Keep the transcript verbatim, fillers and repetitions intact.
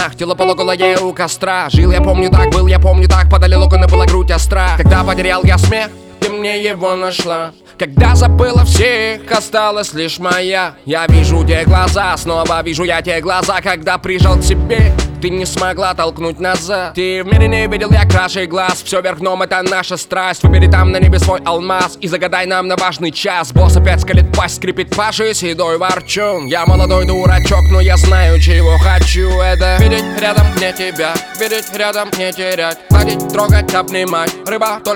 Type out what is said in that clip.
снах, тело полуголое у костра. Жил я помню так, был я помню так, подали локоны, была грудь остра. Когда потерял я смех, ты мне его нашла. Когда забыла всех, осталась лишь моя. Я вижу те глаза, снова вижу я те глаза. Когда прижал к себе, ты не смогла толкнуть назад. Ты в мире не видел я краше глаз. Все вверх дном, это наша страсть. Выбери там на небе свой алмаз и загадай нам на важный час. Босс опять скалит пасть, скрипит Паши, седой ворчун. Я молодой дурачок, но я знаю, чего хочу. Это видеть рядом не тебя, видеть рядом не терять, ходить, трогать, обнимать. Рыба только